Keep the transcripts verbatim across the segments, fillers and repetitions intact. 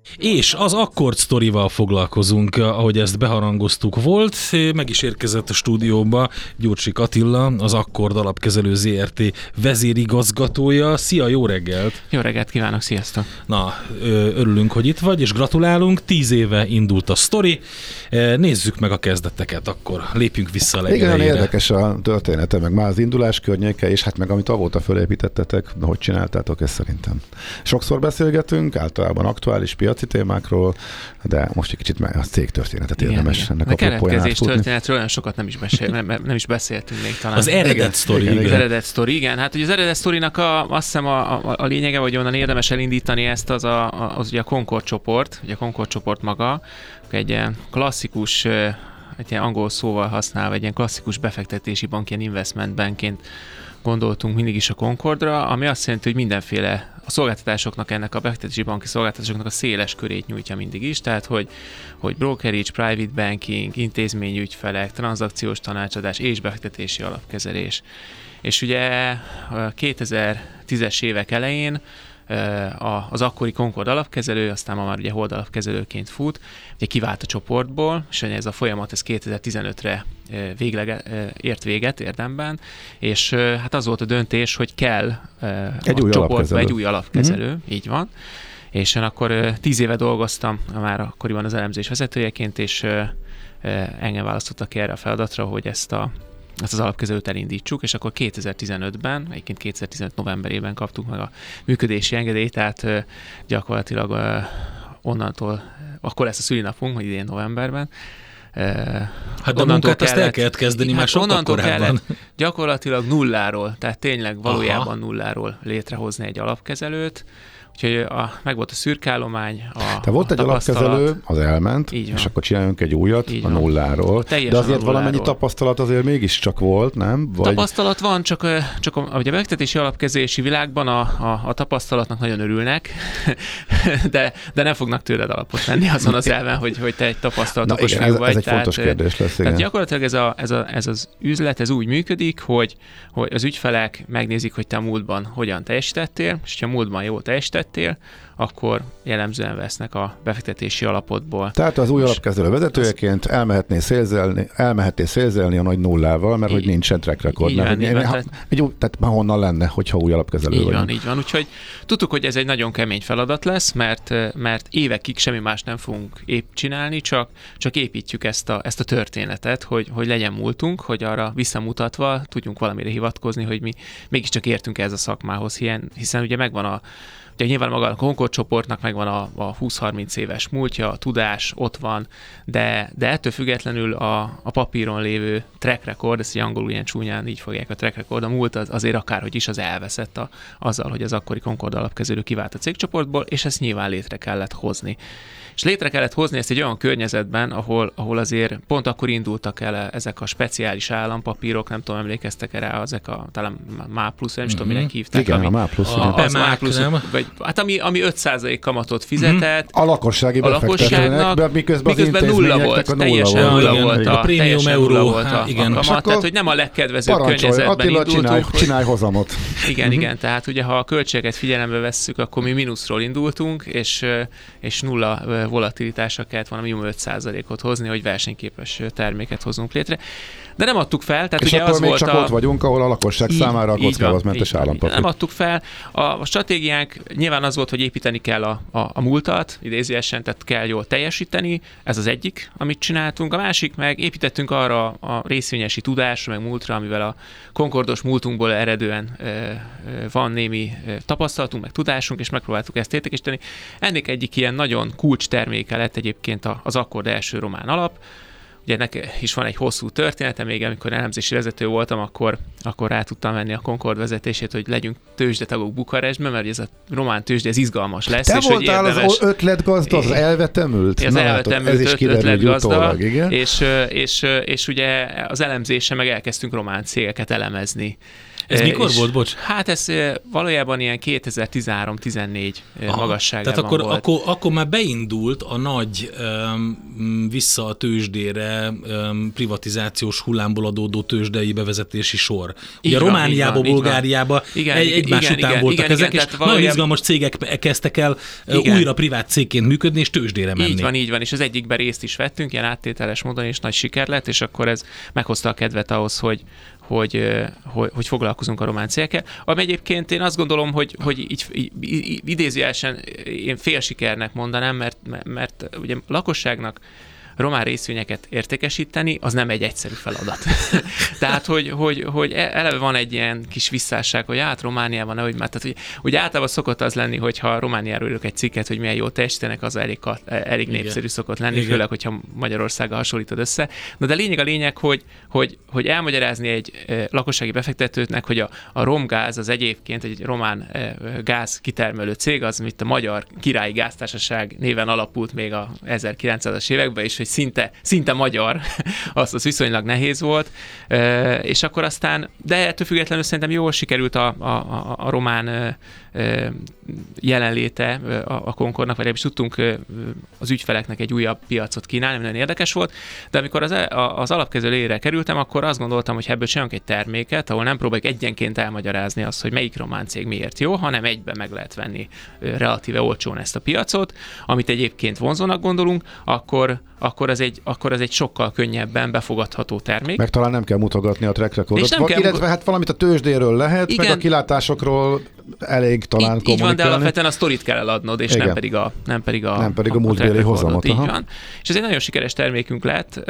És az akkord sztorival foglalkozunk, ahogy ezt beharangoztuk volt, meg is érkezett a stúdióba Gyurcsik Attila, az Akkord Alapkezelő zé er té vezérigazgatója. Szia, jó reggelt! Jó reggelt kívánok, sziasztok! Na, örülünk, hogy itt vagy, és gratulálunk. Tíz éve indult a sztori. Nézzük meg a kezdeteket, akkor lépjünk vissza a legelejére. Igen, érdekes a története, meg már az indulás környéke, és hát meg amit avóta fölépítettetek, hogy csináltátok ezt szerintem. Sokszor beszélgetünk, általában aktuális piaci témákról, de most egy kicsit a cég történetet érdemes igen, ennek a keretkezés történetről olyan sokat nem is, beszél, nem, nem is beszéltünk még talán. Az eredet sztori. Igen, az eredet sztori, igen. Hát ugye az eredet sztorinak a, azt hiszem a, a, a lényege, vagy onnan érdemes elindítani ezt, az a, az ugye a Concord csoport, ugye a Concord csoport maga, egy ilyen klasszikus, egy ilyen angol szóval használva, egy ilyen klasszikus befektetési bank, ilyen investment bankként gondoltunk mindig is a Concordra, ami azt jelenti, hogy mindenféle a szolgáltatásoknak, ennek a befektetési banki szolgáltatásoknak a széles körét nyújtja mindig is, tehát hogy, hogy brokerage, private banking, intézményügyfelek, tranzakciós tanácsadás és befektetési alapkezelés. És ugye a kétezer-tízes évek elején az akkori Concord alapkezelő, aztán ma már ugye Hold alapkezelőként fut, ugye kivált a csoportból, és ez a folyamat ez kétezer-tizenötre végleg ért véget érdemben, és hát az volt a döntés, hogy kell egy a új csoportba alapkezelő. egy új alapkezelő, mm-hmm. így van. És én akkor tíz éve dolgoztam már akkoriban az elemzés vezetőjeként, és engem választottak ki erre a feladatra, hogy ezt a ezt az alapkezelőt elindítsuk, és akkor kétezer-tizenötben, egyébként kétezer-tizenöt novemberében kaptuk meg a működési engedélyt, tehát gyakorlatilag onnantól, akkor lesz a szülinapunk, hogy idén novemberben. Hát de a munkát azt el kellett kezdeni hát már sokkal korábban. Gyakorlatilag nulláról, tehát tényleg valójában Aha. nulláról létrehozni egy alapkezelőt. Úgyhogy a, meg volt a szürkállomány, a Te volt a egy alapkezelő, az elment, és akkor csináljunk egy újat így a nulláról. Teljesen de azért nulláról. Valamennyi tapasztalat azért mégiscsak volt, nem? Vagy... Tapasztalat van, csak, csak a, a befektetési alapkezelési világban a, a, a tapasztalatnak nagyon örülnek, de, de nem fognak tőled alapot venni azon az elven, hogy, hogy te egy tapasztalatos fiú vagy. Ez egy tehát, fontos kérdés lesz, igen. Tehát gyakorlatilag ez, a, ez, a, ez az üzlet, ez úgy működik, hogy, hogy az ügyfelek megnézik, hogy te a múltban hogyan teljesítettél, és ha a múltban jól teljesítettél, akkor jellemzően vesznek a befektetési alapotból. Tehát az új alapkezelő vezetőjeként az... elmehetnél szélzelni, elmehetnél szélzelni a nagy nullával, mert így, hogy nincsen track record. Így van, mert, így van, ha, tehát, egy, tehát már honnan lenne, hogyha új alapkezelő így vagy. Van, így van, úgyhogy tudtuk, hogy ez egy nagyon kemény feladat lesz, mert, mert évekig semmi más nem fogunk épp csinálni, csak, csak építjük ezt a, ezt a történetet, hogy, hogy legyen múltunk, hogy arra visszamutatva tudjunk valamire hivatkozni, hogy mi mégiscsak értünk ez a szakmához, hiszen, hiszen ugye megvan a Ugye nyilván maga a Concord csoportnak megvan a, a húsz-harminc éves múltja, a tudás ott van, de, de ettől függetlenül a, a papíron lévő track record, ezt angolul ilyen csúnyán így fogják a track record, a múlt az, azért akárhogy is az elveszett a, azzal, hogy az akkori Concord alapkezelő kivált a cégcsoportból, és ezt nyilván létre kellett hozni. És létre kellett hozni ezt egy olyan környezetben, ahol, ahol azért pont akkor indultak el ezek a speciális állampapírok, nem tudom, emlékeztek rá, ezek a talán MÁ plusz, nem is tudom, minek hívták. Igen, ami, a MÁ plusz. A, a MÁ plusz, vagy, hát ami, ami öt százalék kamatot fizetett. A lakossági befektetőnek, de miközben, miközben az nulla volt, nulla teljesen volt. nulla igen, volt a, a, a prémium euró volt a, igen. a kamat, tehát hogy nem a legkedvezőbb környezetben Attila, indultunk. csinálj, hogy... csinálj hozamot. Igen, uh-huh. igen, tehát ugye ha a költségeket figyelembe vesszük, akkor mi mínuszról indultunk, és, és nulla volatilitásra kellett volna minimum öt százalékot hozni, hogy versenyképes terméket hozunk létre. De nem adtuk fel, tehát és ugye akkor az még volt csak a... ott vagyunk, ahol a lakosság így, számára a kockázatmentes állampapír. Nem adtuk fel. A, a stratégiánk nyilván az volt, hogy építeni kell a, a, a múltat, idézőjesen, tehát kell jól teljesíteni. Ez az egyik, amit csináltunk. A másik meg építettünk arra a részvényesi tudásra, meg múltra, amivel a Concordos múltunkból eredően e, e, van némi tapasztalatunk, meg tudásunk, és megpróbáltuk ezt értékesíteni. Ennek egyik ilyen nagyon kulcs terméke lett egyébként az Akkord első román alap. Ugye ennek is van egy hosszú története, még amikor elemzési vezető voltam, akkor, akkor rá tudtam venni a Concord vezetését, hogy legyünk tőzsdetagok Bukarestben, mert ez a román tőzsde, ez izgalmas lesz. Te és voltál hogy érdemes... az ötletgazda, az elvetemült? Az elvetemült öt, ötletgazda, és, és, és, és ugye az elemzése meg elkezdtünk román cégeket elemezni. Ez mikor és, volt, bocs? Hát ez valójában ilyen kétezer-tizenhárom tizennégy magasságában Tehát akkor, volt. akkor, akkor már beindult a nagy um, vissza a tőzsdére um, privatizációs hullámból adódó tőzsdei bevezetési sor. Ugye van, Romániába, van, Bulgáriába igen, egy, egymás igen, után igen, voltak igen, ezek, igen, és tehát nagyon valójában... izgalmas cégek kezdtek el Igen. újra privát cégként működni, és tőzsdére menni. Így van, így van, és az egyikben részt is vettünk, ilyen áttételes módon, és nagy siker lett, és akkor ez meghozta a kedvet ahhoz, hogy Hogy, hogy, hogy foglalkozunk a román cégekkel. Ami egyébként én azt gondolom, hogy, hogy így, így idézőjelesen én fél sikernek mondanám, mert, mert ugye a lakosságnak román részvényeket értékesíteni, az nem egy egyszerű feladat. Tehát, hogy, hogy, hogy eleve van egy ilyen kis visszásság, hogy át Romániában, nehogy már, tehát, hogy, hogy általában szokott az lenni, hogyha Romániáról írok egy cikket, hogy milyen jól teljesítenek, az elég, elég népszerű szokott lenni, Igen. főleg, hogyha Magyarországgal hasonlítod össze. Na, de lényeg a lényeg, hogy, hogy, hogy elmagyarázni egy lakossági befektetőnek, hogy a, a Romgáz az egyébként egy román gáz kitermelő cég, az, mint a Magyar Királyi Gáztársaság néven alapult még a ezerkilencszázas években, és hogy szinte, szinte magyar, az, az viszonylag nehéz volt, és akkor aztán, de ettől függetlenül szerintem jól sikerült a, a, a, a román jelenléte a, a Concordnak, vagy is tudtunk az ügyfeleknek egy újabb piacot kínálni, nagyon érdekes volt, de amikor az, az alapkezelőjére kerültem, akkor azt gondoltam, hogy ebből csinálunk egy terméket, ahol nem próbáljuk egyenként elmagyarázni azt, hogy melyik román cég miért jó, hanem egyben meg lehet venni relatíve olcsón ezt a piacot, amit egyébként vonzónak gondolunk, akkor akkor ez egy, akkor ez egy sokkal könnyebben befogadható termék. Meg talán nem kell mutogatni a track recordot, Va- kell... illetve hát valamit a tőzsdéről lehet, Igen. meg a kilátásokról elég talán így, kommunikálni. Így van, de alapvetően a sztorit kell eladnod, és nem pedig a nem pedig a, nem pedig a, a múltbéli hozamot. Így van. És ez egy nagyon sikeres termékünk lett.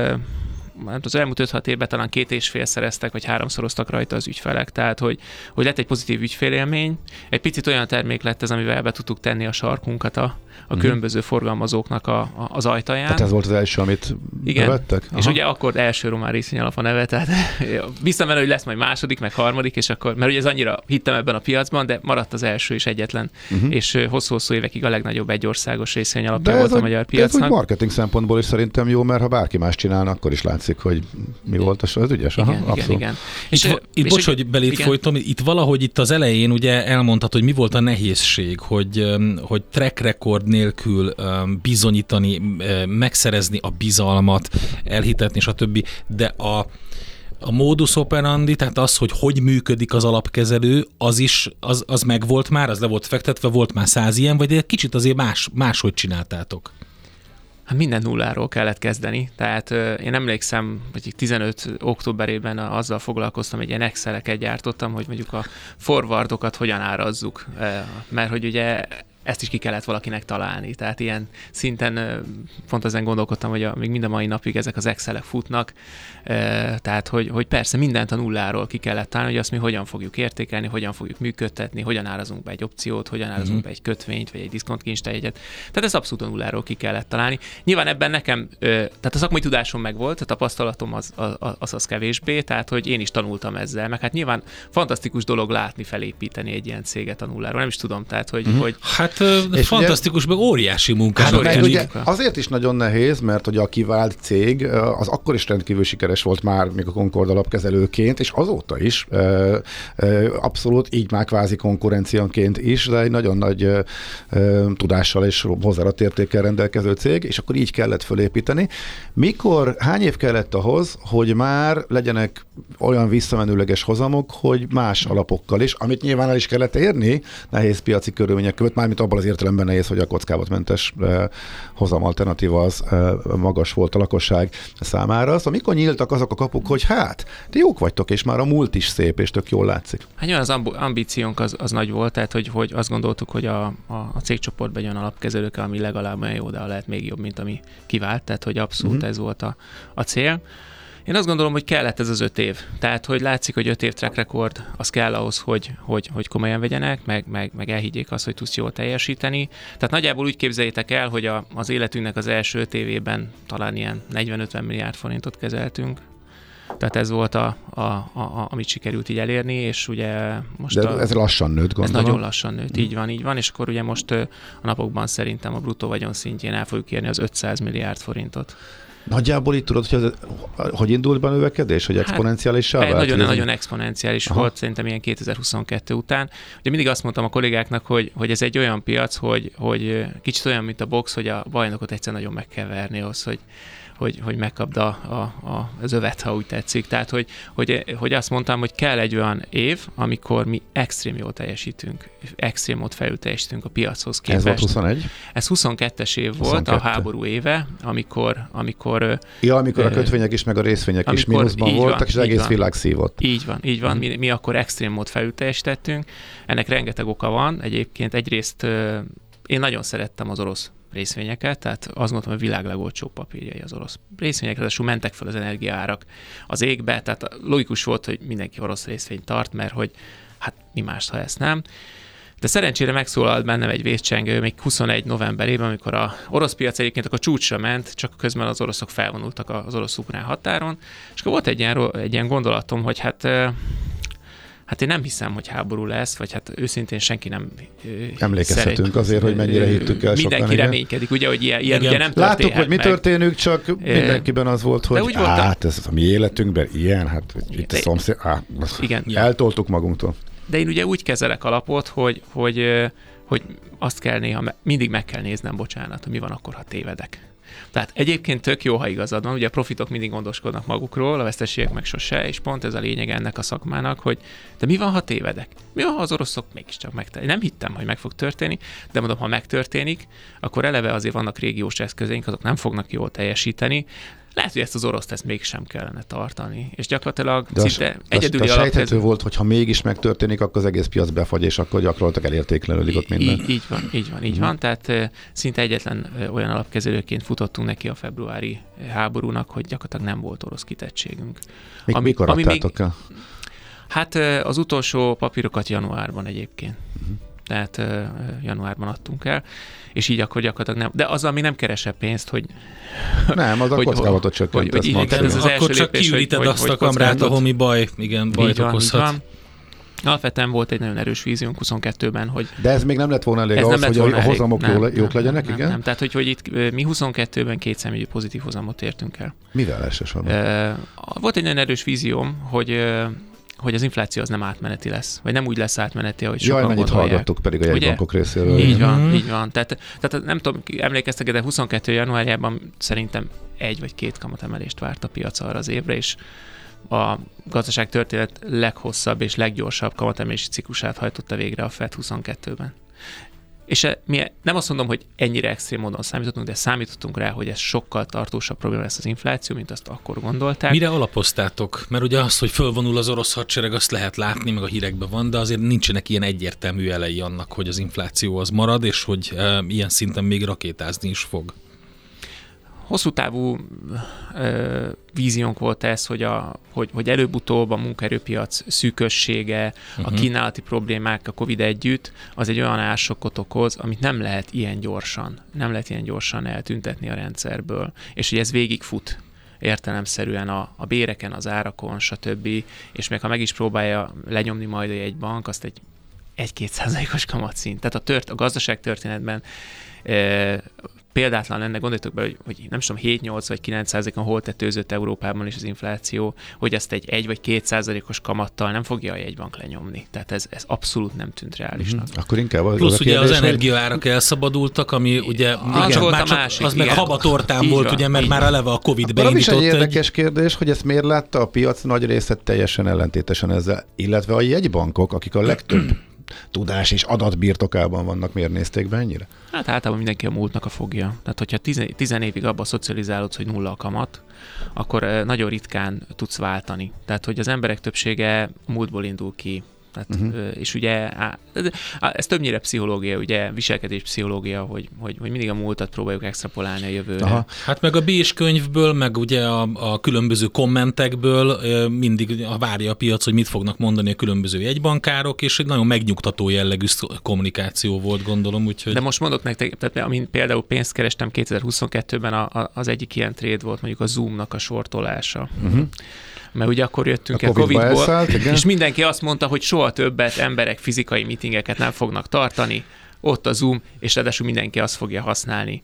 Az elmúlt öt-hat évben talán két és fél szereztek, vagy háromszoroztak rajta az ügyfelek. Tehát, hogy, hogy lett egy pozitív ügyfélélmény. Egy picit olyan termék lett ez, amivel be tudtuk tenni a sarkunkat a, a uh-huh. különböző forgalmazóknak a, a, az ajtaján. Tehát ez volt az első, amit bevettek? Aha. És ugye akkor első román részvényalap a neve, tehát biztos benne, hogy lesz majd második, meg harmadik, és akkor, mert ugye ez annyira hittem ebben a piacban, de maradt az első és egyetlen, uh-huh. és hosszú-hosszú évekig a legnagyobb egyországos részvényalapja volt a magyar piacnak. De ez marketing szempontból is szerintem jó, mert ha bárki más csinálna, akkor is látszik, hogy mi volt az, az ügyes. Aha, igen, igen, igen. És, és, itt, és bocs, hogy belét folytom, itt valahogy itt az elején ugye elmondtad, hogy mi volt a nehézség, hogy, hogy track record nélkül bizonyítani, megszerezni a bizalmat, elhitetni, stb. De a A modus operandi, tehát az, hogy hogy működik az alapkezelő, az is, az, az megvolt már, az le volt fektetve, volt már száz ilyen, vagy egy kicsit azért más, máshogy csináltátok? Hát minden nulláról kellett kezdeni, tehát euh, én emlékszem, hogy tizenöt októberében azzal foglalkoztam, hogy ilyen Exceleket gyártottam, hogy mondjuk a forwardokat hogyan árazzuk, mert hogy ugye ezt is ki kellett valakinek találni. Tehát ilyen szinten pont ezen gondolkodtam, hogy a, még mind a mai napig ezek az Excelek futnak. Tehát, hogy, hogy persze mindent a nulláról ki kellett találni, hogy azt mi hogyan fogjuk értékelni, hogyan fogjuk működtetni, hogyan árazunk be egy opciót, hogyan árazunk uh-huh. be egy kötvényt, vagy egy diszkontkincstárjegyet. Tehát ez abszolút a nulláról ki kellett találni. Nyilván ebben nekem, tehát a szakmai tudásom megvolt, a tapasztalatom az, az, az kevésbé, tehát hogy én is tanultam ezzel, meg hát nyilván fantasztikus dolog látni, felépíteni egy ilyen céget a nulláról. Nem is tudom, tehát hogy... Uh-huh. hogy hát és fantasztikus, ugye, meg óriási munka. Hát meg ugye azért is nagyon nehéz, mert ugye a kivált cég az akkor is rendkívül sikeres volt már, még a Concord alapkezelőként, és azóta is abszolút így már kvázi konkurencianként is, de egy nagyon nagy tudással és hozzáadott értékkel rendelkező cég, és akkor így kellett fölépíteni. Mikor, hány év kellett ahhoz, hogy már legyenek olyan visszamenőleges hozamok, hogy más alapokkal is, amit nyilván el is kellett érni nehéz piaci körülmények között, mármint abban az értelemben nehéz, hogy a kockávatmentes eh, hozam alternatíva az eh, magas volt a lakosság számára. Szóval mikor nyíltak azok a kapuk, hogy hát, ti jók vagytok, és már a múlt is szép, és tök jól látszik. Hát nyilván az ambíciónk az, az nagy volt, tehát hogy, hogy azt gondoltuk, hogy a, a, a cégcsoportban egy olyan alapkezelők, ami legalább olyan jó, de lehet még jobb, mint ami kivált, tehát hogy abszolút uh-huh. ez volt a, a cél. Én azt gondolom, hogy kellett ez az öt év. Tehát, hogy látszik, hogy öt év track record, az kell ahhoz, hogy, hogy, hogy komolyan vegyenek, meg, meg, meg elhiggyék azt, hogy tudsz jól teljesíteni. Tehát nagyjából úgy képzeljétek el, hogy a, az életünknek az első öt évében talán ilyen negyven-ötven milliárd forintot kezeltünk. Tehát ez volt, a, a, a, a, amit sikerült így elérni, és ugye most... De a, ez lassan nőtt, gondolom. Ez nagyon lassan nőtt, így van, így van, és akkor ugye most a napokban szerintem a bruttó vagyon szintjén el fogjuk érni az ötszáz milliárd forintot. Nagyjából így tudod, hogy, az, hogy indult be a növekedés, hogy exponenciálissá vált? Nagyon, nagyon exponenciális Aha. volt szerintem ilyen kétezer-huszonkettő után. Ugye mindig azt mondtam a kollégáknak, hogy, hogy ez egy olyan piac, hogy, hogy kicsit olyan, mint a box, hogy a bajnokot egyszer nagyon meg kell verni ahhoz, hogy hogy, hogy megkapd a, a, a, az övet, ha úgy tetszik. Tehát, hogy, hogy, hogy azt mondtam, hogy kell egy olyan év, amikor mi extrém jól teljesítünk, extrém mód felül teljesítünk a piachoz képest. Ez volt huszonegy? Ez huszonkettes év volt, huszonkettő. a háború éve, amikor... amikor ja, amikor a kötvények is, meg a részvények is mínuszban voltak, van, és az egész van. Világ szívott. Így van, így van. Mi, mi akkor extrém mód felül teljesítettünk. Ennek rengeteg oka van. Egyébként egyrészt én nagyon szerettem az orosz részvényeket, tehát azt gondoltam, hogy a világ legolcsóbb papírjai az orosz részvények, ráadásul mentek fel az energiaárak az égbe, tehát logikus volt, hogy mindenki orosz részvényt tart, mert hogy hát mi más, ha ezt nem. De szerencsére megszólalt bennem egy vészcsengő még huszonegy novemberében, amikor a orosz piac egyébként akkor csúcsra ment, csak közben az oroszok felvonultak az orosz-ukrán határon, és akkor volt egy ilyen, egy ilyen gondolatom, hogy hát Hát én nem hiszem, hogy háború lesz, vagy hát őszintén senki nem emlékezhetünk szeret, azért, hogy mennyire hittük el sokan. Mindenki reménykedik, ugye, hogy ilyen, ilyen ugye nem történhet. Láttuk, hogy mi történik, csak mindenkiben az volt, hogy hát ez a mi életünkben ilyen, hát itt a szomszéd, á, igen. Eltoltuk magunktól. De én ugye úgy kezelek alapot, hogy, hogy, hogy azt kell néha, mindig meg kell néznem, bocsánat, hogy mi van akkor, ha tévedek. Tehát egyébként tök jó, ha igazad van, ugye a profitok mindig gondoskodnak magukról, a veszteségek meg sose, és pont ez a lényeg ennek a szakmának, hogy de mi van, ha tévedek? Mi van, ha az oroszok mégiscsak megtörténik? Nem hittem, hogy meg fog történni, de mondom, ha megtörténik, akkor eleve azért vannak régiós eszközeink, azok nem fognak jól teljesíteni. Lehet, hogy ezt az oroszt ezt mégsem kellene tartani. És gyakorlatilag de szinte egyedüli alapkező... sejthető volt, hogy ha mégis megtörténik, akkor az egész piac befagy, és akkor gyakorlatilag elértéklenődik ott minden. Így, így van, így van, így hmm. van. Tehát uh, szinte egyetlen uh, olyan alapkezelőként futottunk neki a februári háborúnak, hogy gyakorlatilag nem volt orosz kitettségünk. Még ami, mikor ami adtátok még... el? Hát uh, az utolsó papírokat januárban egyébként. Hmm. Tehát uh, januárban adtunk el, és így akkor gyakorlatilag nem. De azzal még nem keresebb pénzt, hogy... Nem, az a kockázatot csökkentesz. Akkor csak kiüríted azt a kamrát, ahol mi baj, igen, bajt okozhat. Alapvetően volt egy nagyon erős víziónk huszonkettőben, hogy... De ez még nem lett volna elég ahhoz, hogy a hozamok nem, jók nem, legyenek, nem, igen? Nem, tehát, hogy, hogy itt mi huszonkettőben kétszámjegyű pozitív hozamot értünk el. Mivel elsősorban? Uh, volt egy nagyon erős vízióm, hogy... Uh, hogy az infláció az nem átmeneti lesz, vagy nem úgy lesz átmeneti, ahogy sokan Jaj, mennyit gondolják. hallgattuk pedig a jegybankok részéről. Így van, mm-hmm. így van. Tehát, tehát nem tudom, emlékeztek, de huszonkettő januárjában szerintem egy vagy két kamatemelést várt a piac arra az évre, és a gazdaságtörténet leghosszabb és leggyorsabb kamatemelési ciklusát hajtotta végre a Fed huszonkettőben. És mi nem azt mondom, hogy ennyire extrém módon számítottunk, de számítottunk rá, hogy ez sokkal tartósabb probléma lesz az infláció, mint azt akkor gondolták. Mire alapoztátok? Mert ugye az, hogy fölvonul az orosz hadsereg, azt lehet látni, meg a hírekben van, de azért nincsenek ilyen egyértelmű jelei annak, hogy az infláció az marad, és hogy e, ilyen szinten még rakétázni is fog. Hosszú távú ö, víziónk volt ez, hogy, a, hogy, hogy előbb-utóbb a munkaerőpiac szűkössége, uh-huh. a kínálati problémák, a Covid együtt, az egy olyan ársokot okoz, amit nem lehet ilyen gyorsan, nem lehet ilyen gyorsan eltüntetni a rendszerből. És hogy ez végigfut értelemszerűen a, a béreken, az árakon, stb. És még ha meg is próbálja lenyomni majd egy bank, azt egy egy-két százalékos kamatszint. Tehát a, tört, a gazdaság történetben e, példátlan lenne, gondoljatok be, hogy, hogy nem tudom, hét-nyolc vagy kilenc százalékon hol tetőzött Európában is az infláció, hogy ezt egy egy vagy két százalékos kamattal nem fogja a jegybank lenyomni. Tehát ez, ez abszolút nem tűnt reálisnak. Mm-hmm. Akkor inkább az plusz az ugye kérdés, az energiaárak hogy... elszabadultak, ami ugye az csak, volt már a csak másik, az meg habatortán így volt, van, ugye, mert már van. eleve a Covid beindított. beindított. Egy érdekes egy... kérdés, hogy ezt miért látta a piac nagy része teljesen ellentétesen ezzel, illetve a jegybankok, akik a legtöbb tudás és adatbirtokában vannak, miért nézték be ennyire? Hát általában mindenki a múltnak a fogja. Tehát, hogyha tizen, tizen évig abba szocializálódsz, hogy nulla a kamat, akkor nagyon ritkán tudsz váltani. Tehát, hogy az emberek többsége múltból indul ki. Tehát, uh-huh. És ugye ez többnyire pszichológia, ugye viselkedés pszichológia, hogy, hogy, hogy mindig a múltat próbáljuk extrapolálni a jövőre. Aha. Hát meg a Bés könyvből, meg ugye a, a különböző kommentekből mindig várja a piac, hogy mit fognak mondani a különböző jegybankárok, és egy nagyon megnyugtató jellegű kommunikáció volt, gondolom. Úgyhogy... De most mondok nektek, tehát amin például pénzt kerestem kétezer-huszonkettőben, a, a, az egyik ilyen trade volt mondjuk a Zoomnak a sortolása. Uh-huh. Mert ugye akkor jöttünk a el Covidból, elszállt, és mindenki azt mondta, hogy soha többet emberek fizikai meetingeket nem fognak tartani, ott a Zoom, és ráadásul mindenki azt fogja használni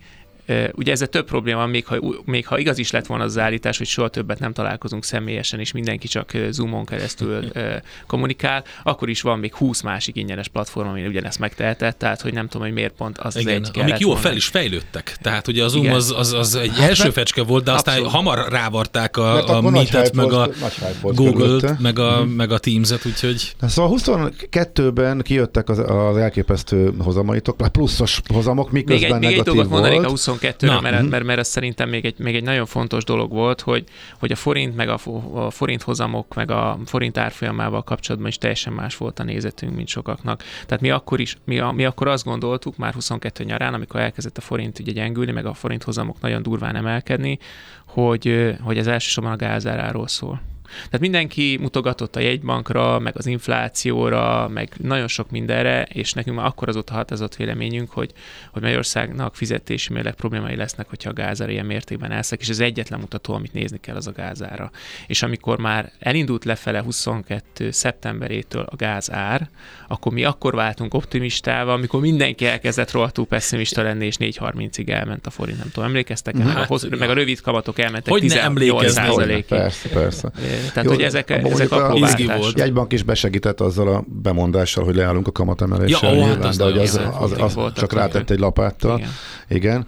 Ugye ezzel több probléma van, még ha, még ha igaz is lett volna az állítás, hogy soha többet nem találkozunk személyesen, és mindenki csak Zoomon keresztül kommunikál, akkor is van még húsz másik ingyenes platform, ami ugyanezt megtehetett, tehát hogy nem tudom, hogy miért pont az, az egy amik jól fel is fejlődtek. Tehát ugye a Zoom az, az, az egy hát első fecske volt, de aztán abszolút. Hamar rávarták a, a Meet-et, meg a Google-t, meg a, uh-huh. meg a Teams-et, úgyhogy... Szóval huszonkettőben kijöttek az, az elképesztő hozamaitok, pluszos hozamok, miközben még egy, negatív még egy volt. Mondanék a huszonkettőre, mert, uh-huh. mert, mert ez szerintem még egy, még egy nagyon fontos dolog volt, hogy, hogy a forint, meg a, a forint hozamok, meg a forint árfolyamával kapcsolatban is teljesen más volt a nézetünk, mint sokaknak. Tehát mi akkor is, mi, a, mi akkor azt gondoltuk már huszonkettő nyarán, amikor elkezdett a forint ugye gyengülni, meg a forint hozamok nagyon durván emelkedni, hogy, hogy ez elsősorban a gázáráról szól. Tehát mindenki mutogatott a jegybankra, meg az inflációra, meg nagyon sok mindenre, és nekünk már akkor azóta határozott véleményünk, hogy, hogy Magyarországnak fizetési mérleg problémái lesznek, hogyha a gázára ilyen mértékben elszek, és ez egyetlen mutató, amit nézni kell, az a gázára. És amikor már elindult lefele huszonkettő szeptemberétől a gázár, akkor mi akkor váltunk optimistával, amikor mindenki elkezdett rohadtul pessimista lenni, és négy harmincig elment a forint, nem tudom, emlékeztek? Hát, meg, a hoz, meg a rövid kamatok elmentek tizennyolc százalékig. Persze, persze. Tehát, jó, hogy ezek, ezek a volt. Jegybank is besegített azzal a bemondással, hogy leállunk a kamatemeléssel, ja, nyilván, de hogy az, az, az, az csak rátett egy lapáttal. Igen. Igen.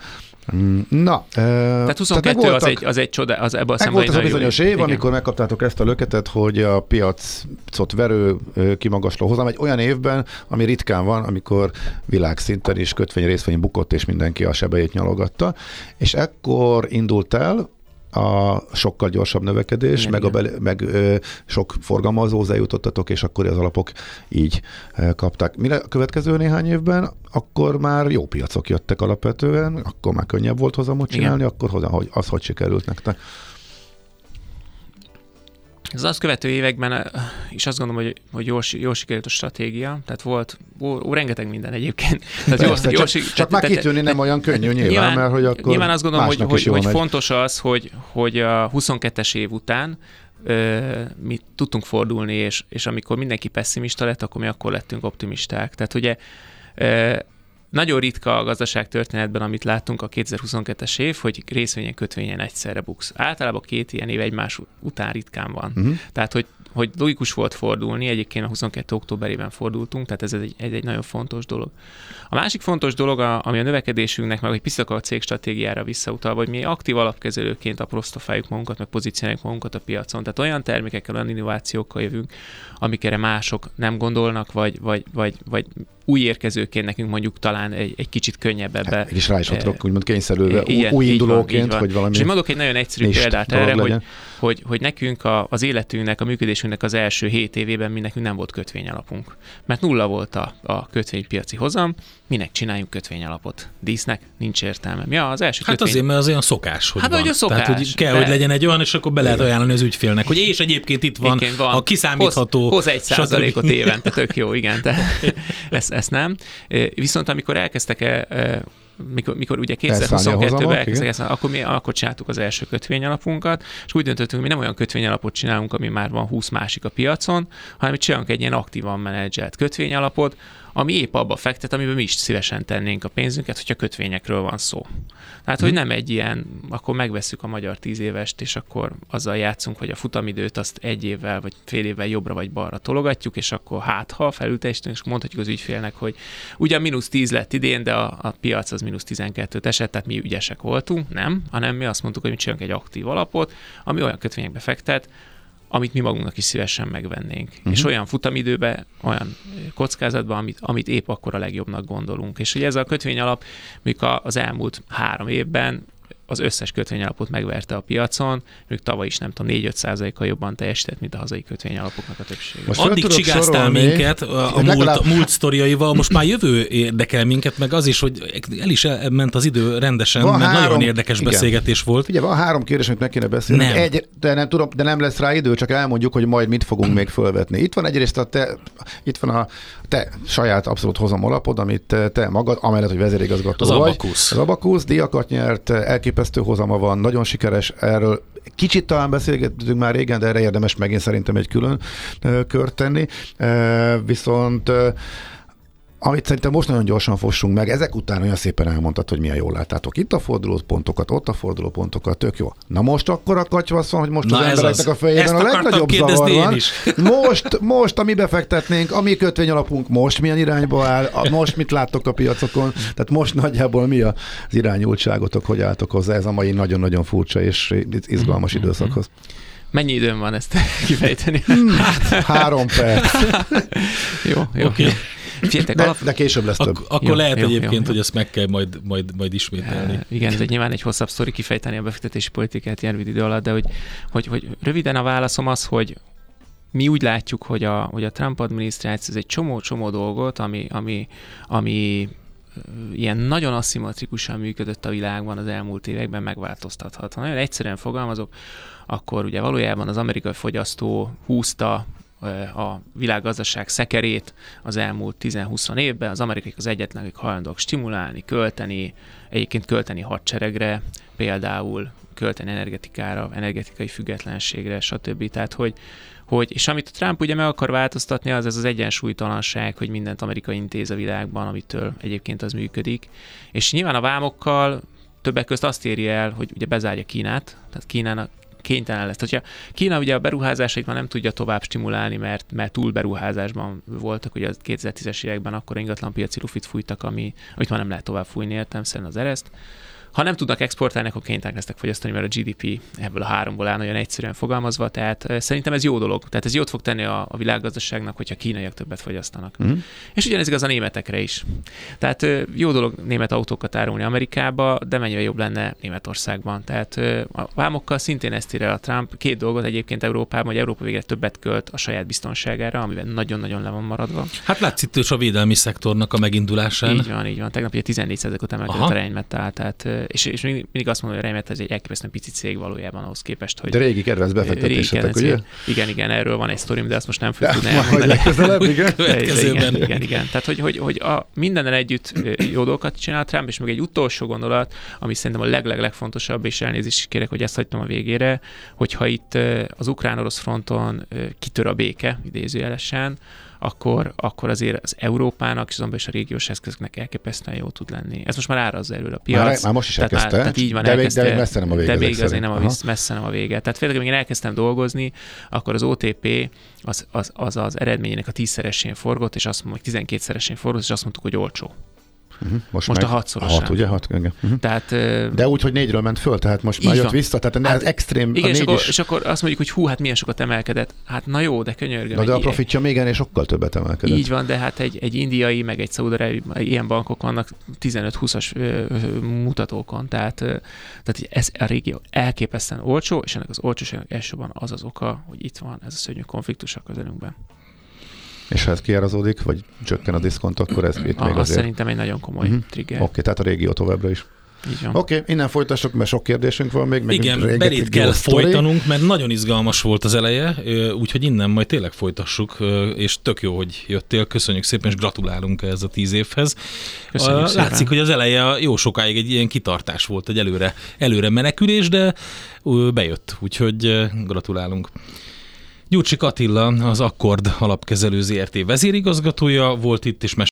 Na, tehát huszonkettő tehát az, egy, az egy csoda, az ebből a szemben volt az a bizonyos év, igen. amikor megkaptátok ezt a löketet, hogy a piacot verő kimagasló hozam egy olyan évben, ami ritkán van, amikor világszinten is kötvény részvény bukott, és mindenki a sebeit nyalogatta, és ekkor indult el a sokkal gyorsabb növekedés, igen, meg, igen. A bele, meg ö, sok forgalmazóhoz eljutottatok, és akkor az alapok így ö, kapták. Mire a következő néhány évben, akkor már jó piacok jöttek alapvetően, akkor már könnyebb volt hozamot csinálni, igen. akkor hozzá, hogy az hogy sikerült nektek? Az azt követő években is azt gondolom, hogy, hogy jól, jól sikerült a stratégia, tehát volt ó, ó, rengeteg minden egyébként. Tehát Persze, jól, csak, jól, csak már kitűnni nem olyan könnyű nyilván, nyilván mert hogy akkor nyilván azt gondolom, hogy, hogy, hogy fontos az, hogy, hogy a huszonkettes év után ö, mi tudtunk fordulni, és, és amikor mindenki pessimista lett, akkor mi akkor lettünk optimisták. Tehát ugye ö, nagyon ritka a gazdaságtörténetben, amit láttunk a kétezer-huszonkettes év, hogy részvényen, kötvényen egyszerre buksz. Általában két ilyen év egymás után ritkán van. Uh-huh. Tehát, hogy, hogy logikus volt fordulni, egyébként a huszonkettő októberében fordultunk, tehát ez egy, egy, egy nagyon fontos dolog. A másik fontos dolog, ami a növekedésünknek, meg egy picit a cég stratégiára visszautalva, hogy mi aktív alapkezelőként apostrofáljuk magunkat, meg pozícionáljuk magunkat a piacon. Tehát olyan termékekkel, olyan innovációkkal jövünk, amikre mások nem gondolnak, vagy, vagy, vagy, vagy új érkezőként nekünk mondjuk talán egy, egy kicsit könnyebb ebbe. Hát, és rá is adok, úgymond kényszerülve, ilyen, új indulóként, van, hogy valami... És én mondok egy nagyon egyszerű példát erre, hogy, hogy, hogy nekünk a, az életünknek, a működésünknek az első hét évében mi nekünk nem volt kötvényalapunk. Mert nulla volt a, a kötvénypiaci hozam, minek csináljunk kötvényalapot? Dísznek nincs értelme. Ja, az első hát kötvény... azért, mert az olyan szokás, hogy hát, van. Hogy a szokás, tehát, hogy kell, de... hogy legyen egy olyan, és akkor be lehet ajánlani az ügyfélnek, hogy és egyébként itt van, van. a kiszámítható... Hoz, hoz egy százalékot évente, tök jó, igen. Tehát ezt, ezt nem. Viszont amikor elkezdtek -e, mikor, mikor ugye kétezer-huszonkettőben elkezdtek, akkor mi akkor csináltuk az első kötvényalapunkat, és úgy döntöttünk, hogy mi nem olyan kötvényalapot csinálunk, ami már van húsz másik a piacon, hanem csinálunk egy ilyen aktívan menedzselt kötvényalapot, ami épp abba fektet, amiben mi is szívesen tennénk a pénzünket, hogyha kötvényekről van szó. Tehát, hogy nem egy ilyen, akkor megvesszük a magyar tíz évest, és akkor azzal játszunk, hogy a futamidőt azt egy évvel, vagy fél évvel jobbra vagy balra tologatjuk, és akkor hát, ha felülteljesítünk, és mondhatjuk az ügyfélnek, hogy ugyan mínusz tíz lett idén, de a, a piac az mínusz tizenkettőt esett, tehát mi ügyesek voltunk, nem, hanem mi azt mondtuk, hogy mi csinálunk egy aktív alapot, ami olyan kötvényekbe fektet, amit mi magunknak is szívesen megvennénk. Uh-huh. És olyan futamidőben, olyan kockázatban, amit, amit épp akkor a legjobbnak gondolunk. És ugye ez a kötvényalap, mikor az elmúlt három évben az összes kötvényalapot megverte a piacon, még tavaly is nem tudom, négy-öt százalékkal jobban teljesített, mint a hazai kötvényalapok a többsége. Most addig csigáztál minket a, a múlt, múlt sztoriaival, most már jövő érdekel minket, meg az is, hogy el is ment az idő rendesen, van mert három, nagyon érdekes igen. beszélgetés volt. Ugye van három kérdés, amit meg kéne beszélni. Nem. Egy, de, nem tudom, de nem lesz rá idő, csak elmondjuk, hogy majd mit fogunk még fölvetni. Itt van egyrészt a te, itt van a te saját abszolút hozam alapod, amit te, te magad, amellett, hogy vezérigazgató az vagy. Abacus. Az Abacus díjakat nyert, elképesztő hozama van, nagyon sikeres, erről kicsit talán beszélgettünk már régen, de erre érdemes megint szerintem egy külön kört tenni. Viszont amit szerintem most nagyon gyorsan fossunk meg, ezek után olyan szépen elmondtad, hogy milyen jól láttátok itt a fordulópontokat, ott a fordulópontokat, tök jó. Na most akkor a katyvasz van, hogy most Na az embereknek az. a fejében a legnagyobb zavar van. Most, most, ami befektetnénk, ami kötvény alapunk, most milyen irányba áll, most mit láttok a piacokon, tehát most nagyjából mi az irányultságotok, hogy álltok hozzá ez a mai nagyon-nagyon furcsa és izgalmas időszakhoz. Mennyi időm van ezt kifejteni? Hmm, három perc. jó, jó. Okay. Figyeltek, de, alap... de később lesz több. Ak- akkor jó, lehet jó, egyébként, jó, hogy ezt meg kell majd, majd, majd ismételni. Uh, igen, ez egy nyilván egy hosszabb sztori kifejteni a befektetési politikát ilyen rövid idő alatt, de hogy, hogy, hogy röviden a válaszom az, hogy mi úgy látjuk, hogy a, hogy a Trump adminisztráció ez egy csomó-csomó dolgot, ami, ami, ami ilyen nagyon aszimmetrikusan működött a világban az elmúlt években, megváltoztathat. Ha nagyon egyszerűen fogalmazok, akkor ugye valójában az amerikai fogyasztó húzta a világgazdaság szekerét az elmúlt tíz-húsz évben, az amerikaiak az egyetlen, akik hajlandóak stimulálni, költeni, egyébként költeni hadseregre, például költeni energetikára, energetikai függetlenségre, stb. Tehát, hogy, hogy, és amit a Trump ugye meg akar változtatni, az ez az egyensúlytalanság, hogy mindent Amerika intéz a világban, amitől egyébként az működik. És nyilván a vámokkal többek között azt éri el, hogy ugye bezárja Kínát, tehát Kínának kénytelen lesz. Tehát, Kína ugye a beruházásait már nem tudja tovább stimulálni, mert, mert túl beruházásban voltak, ugye a kétezer-tízes években akkor ingatlanpiaci lufit fújtak, ami, amit már nem lehet tovább fújni, értelemszerűen az ereszt. Ha nem tudnak exportálni, akkor kénytelenek lesznek fogyasztani, mert a gé dé pé ebből a háromból áll, nagyon egyszerűen fogalmazva, tehát szerintem ez jó dolog. Tehát ez jót fog tenni a, a világgazdaságnak, hogyha kínaiak többet fogyasztanak. Mm. És ugyanez igaz a németekre is. Tehát jó dolog német autókat árulni Amerikába, de mennyire jobb lenne Németországban. Tehát a vámokkal szintén ezt ír el a Trump. Két dolgot egyébként Európában, hogy Európa végre többet költ a saját biztonságára, amiben nagyon-nagyon le van maradva. Hát látszik is a védelmi szektornak a megindulásán. Így van, így van. Tegnap ugye tizennégy százalékot emelkedett a Rheinmetall, tehát és, és mindig azt mondom, hogy a Rheinmetall ez egy elképesztően pici cég valójában ahhoz képest, hogy... De régi kedvenc befektetésetek, ugye? Igen, igen, erről van egy sztorim, de azt most nem fogjuk tudni elmondani. Legközelebb, igen. igen, igen, igen. Tehát, hogy, hogy, hogy a mindennel együtt jó dolgokat csinál Trump, és még egy utolsó gondolat, ami szerintem a leg-leg legfontosabb, és elnézést kérek, hogy ezt hagytam a végére, hogyha itt az ukrán-orosz fronton kitör a béke, idézőjelesen, akkor, akkor azért az Európának és azonban is a régiós eszközöknek elképesztően jó tud lenni. Ez most már árazza erről a piac. Már, már most is elkezdte, tehát, tehát így van, de, elkezdte, de még messze nem a vége. De még azért nem a messze nem a vége. Tehát félre, amikor én elkezdtem dolgozni, akkor az o té pé az az, az, az eredményének a tízszeresén forgott, és azt mondom, hogy tizenkétszeresén forgott, és azt mondtuk, hogy olcsó. Uh-huh. Most, most a hatszorosán. Hat, ugye? Hat, igen. Uh-huh. Tehát, de úgy, hogy négyről ment föl, tehát most már jött vissza, tehát hát, ez extrém. Igen, a és, akkor, is... és akkor azt mondjuk, hogy hú, hát milyen sokat emelkedett. Hát na jó, de könyörgöm. Na de a profitja még ennél sokkal többet emelkedett. Így van, de hát egy, egy indiai, meg egy szaúd-arábiai, ilyen bankok vannak tizenöt-húszas mutatókon, tehát, tehát ez a régió elképesztően olcsó, és ennek az olcsóságnak elsősorban az az oka, hogy itt van ez a szörnyű konfliktus a közelünkben. És ha ez kiárazódik, vagy csökken a diszkont, akkor ez itt a, még azért... szerintem egy nagyon komoly uh-huh. trigger. Oké, okay, tehát a régió továbbra is. Oké, okay, innen folytassuk, mert sok kérdésünk van még. még Igen, belét kell folytanunk, mert nagyon izgalmas volt az eleje, úgyhogy innen majd tényleg folytassuk, és tök jó, hogy jöttél. Köszönjük szépen, és gratulálunk ehhez a tíz évhez. Köszönjük szépen. Látszik, hogy az eleje jó sokáig egy ilyen kitartás volt, egy előre, előre menekülés, de bejött, úgyhogy gratulálunk. Gyurcsik Attila, az Akkord alapkezelő zé er té vezérigazgatója volt itt, és